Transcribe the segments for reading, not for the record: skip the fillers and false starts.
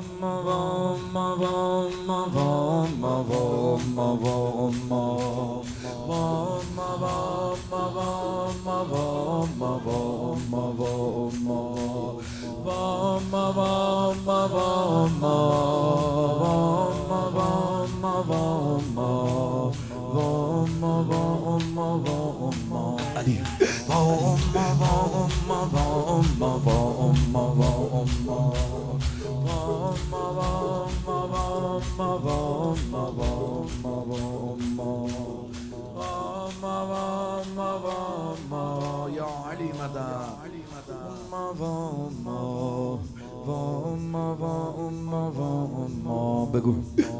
یا علی مدد بگو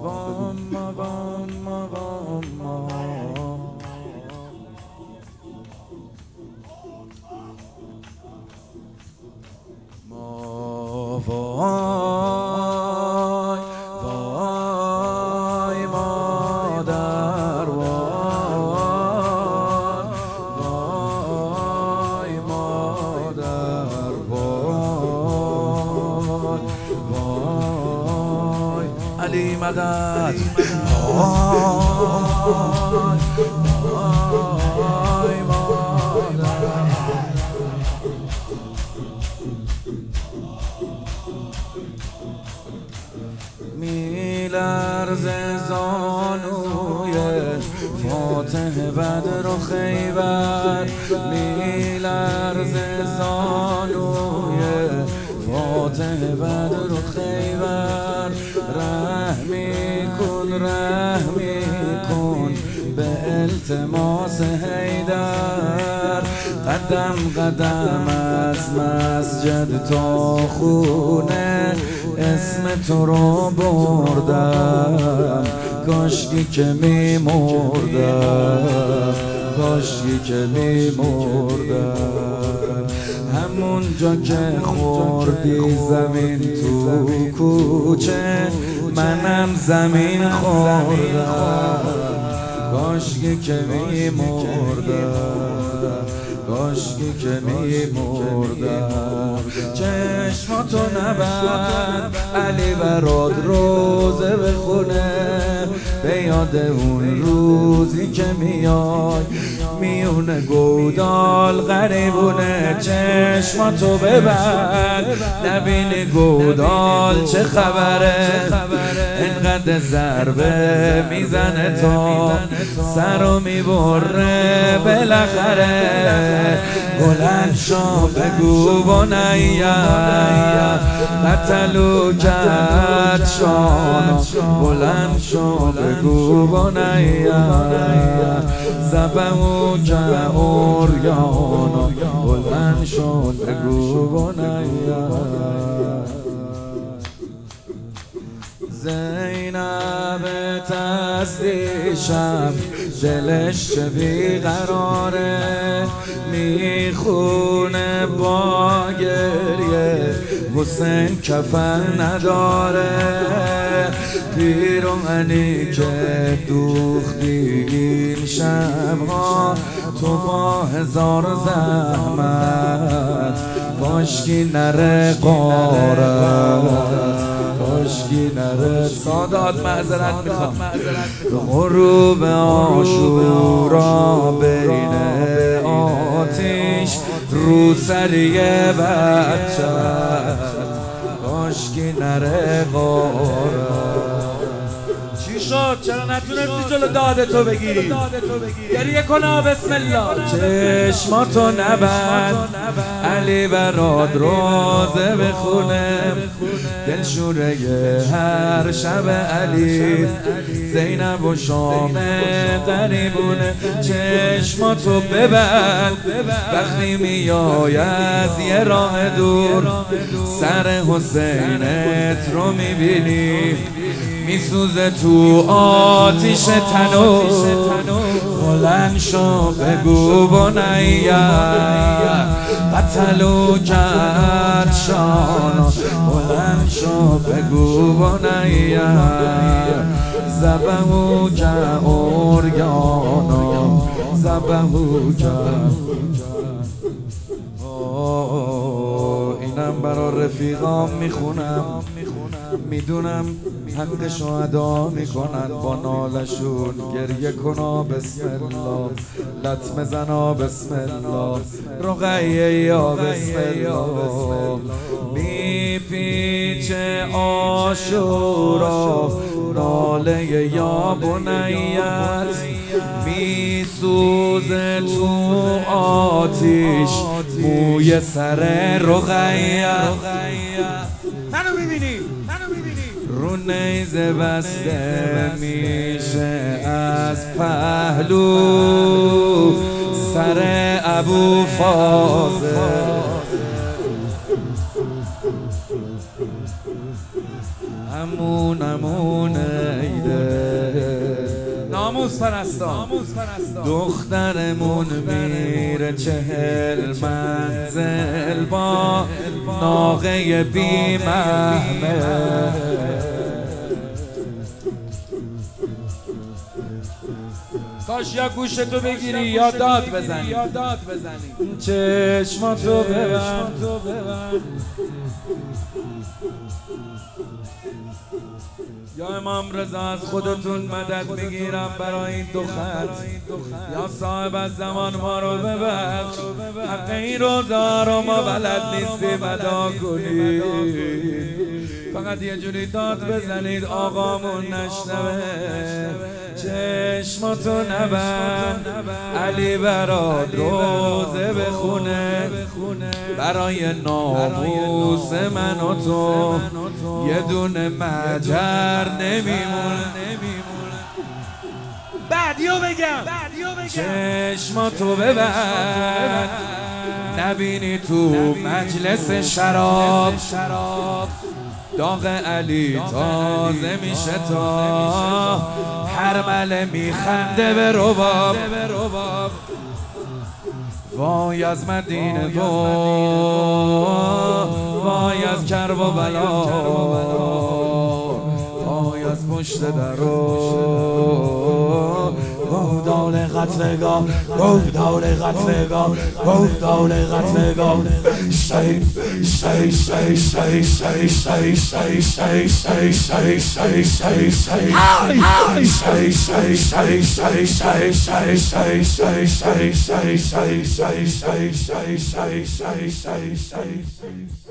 وای مادر وای مادر وای علی مدد وای مادر میلرزه زانوی فاتح بدر و خیبر میلرزه زانوی فاتح بدر و خیبر رحمی کن به التماس حیدر قدم قدم از مسجد تا خونه اسم تو رو بردم کاشکی که میمردم کاشکی که میمردم همونجا که خوردی زمین تو کوچه منم زمین خوردم کاشکی که میمردم کاشکی که میمردم چشماتو نبند علی برات روزه بخونه به یاد اون روزی که میای میونه گودال غریبونه چشماتو ببند نبینی گودال چه خبره اینقدر ضربه میزنه تا سرو میبره بالاخره بلند شو بگو بنیا قتلو کرد شانو بلند شو بگو بنیا زبمو که اوریانو بلند شو بگو بنیا زینب تصدیشم دلش چه بیقراره میخونه با گریه حسین کفن نداره پیرهنی که دوختی این شبها تو با هزار زحمت کاشکی نره قارت کاشکی نره سادات معذرت میخوام غروب عاشورا بین آتیش رو سری بچه کاشکی نره قارت چی شد؟ چرا نتونستی جلو دادتو بگیری؟ گریه کنا بسم الله چشماتو نبند علی برات روزه بخونه دلشوره هر شب علی زینب و شام غریبونه چشماتو ببند وقتی میای از یه راه دور سر حسینت رو میبینی میسوزه تو آتیش تنور بلند شو بگو بنیا قتلو کرد شانو بلند شو بگو بنیا زبهو که اوریانو زبهو که اینم برا رفیقام میخونم، میدونم حق شهدا میکنن، با نالشون گریه کنا بسم الله، لطمه زنا بسم الله، رقیه یا بسم الله، میپیچه عاشورا ناله یا بنیت، میسوزه تو آتیش موی سر رقیه. منو میبینی رو نیزه بسته میشه از پهلو سر ابو فاضل، امون ایده ناموس پرستان دخترمون میره 40 منزل با ناقه بی محمل، کاش یا گوشتو بگیری یا داد بزنی. چشماتو ببند یا امام رضا از خودتون مدد میگیرم برای این دو خط، یا صاحب از زمان ما رو ببخش، حق این روزا رو ما بلد نیستیم ادا کنید، فقط یه جوری داد بزنید آقامون نشنوه، چشماتو نبند، علی برات روزه بخونه برای ناموس من و تو، یه دونه مجر نمیمونه. بعدیو بگم چشماتو ببند، نبینی تو مجلس شراب داغ علی تازه میشه تا هرمله میخنده به رباب، وای از مدینه وای از کرب و بلا، وای از پشت درو گودال قتلگاه، گودال قتلگاه، گودال قتلگاه، شی شی شی شی شی شی شی شی شی شی شی شی شی شی شی